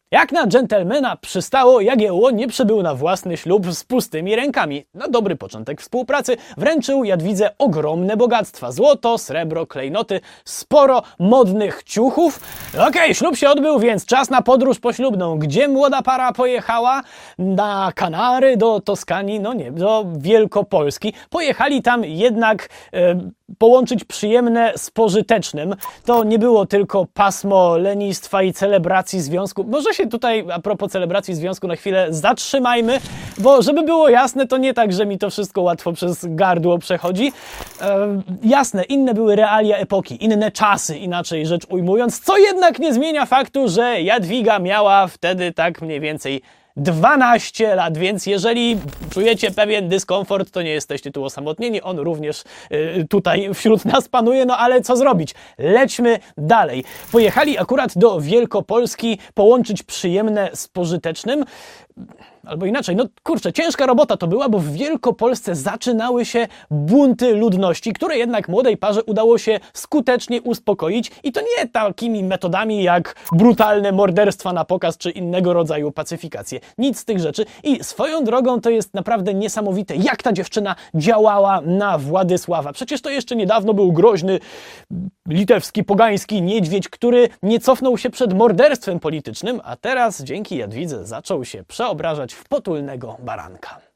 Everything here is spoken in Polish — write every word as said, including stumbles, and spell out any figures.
Jak na dżentelmena przystało, Jagiełło nie przybył na własny ślub z pustymi rękami. Na dobry początek współpracy wręczył Jadwidze ogromne bogactwa. Złoto, srebro, klejnoty, sporo modnych ciuchów. Okej, okay, ślub się odbył, więc czas na podróż poślubną. Gdzie młoda para pojechała? Na Kanary, do Toskanii, no nie, do Wielkopolski. Pojechali tam jednak e, połączyć przyjemne z pożytecznym. To nie było tylko pasmo lenistwa i celebracji związku. Może się tutaj a propos celebracji związku na chwilę zatrzymajmy, bo żeby było jasne, to nie tak, że mi to wszystko łatwo przez gardło przechodzi. E, jasne, inne były realia epoki, inne czasy, inaczej rzecz ujmując, co jednak nie zmienia faktu, że Jadwiga miała wtedy tak mniej więcej dwanaście lat, więc jeżeli czujecie pewien dyskomfort, to nie jesteście tu osamotnieni, on również y, tutaj wśród nas panuje, no ale co zrobić? Lećmy dalej. Pojechali akurat do Wielkopolski połączyć przyjemne z pożytecznym. Albo inaczej, no kurczę, ciężka robota to była, bo w Wielkopolsce zaczynały się bunty ludności, które jednak młodej parze udało się skutecznie uspokoić i to nie takimi metodami jak brutalne morderstwa na pokaz czy innego rodzaju pacyfikacje. Nic z tych rzeczy i swoją drogą to jest naprawdę niesamowite, jak ta dziewczyna działała na Władysława. Przecież to jeszcze niedawno był groźny litewski, pogański niedźwiedź, który nie cofnął się przed morderstwem politycznym, a teraz dzięki Jadwidze zaczął się przeobrażać w potulnego baranka.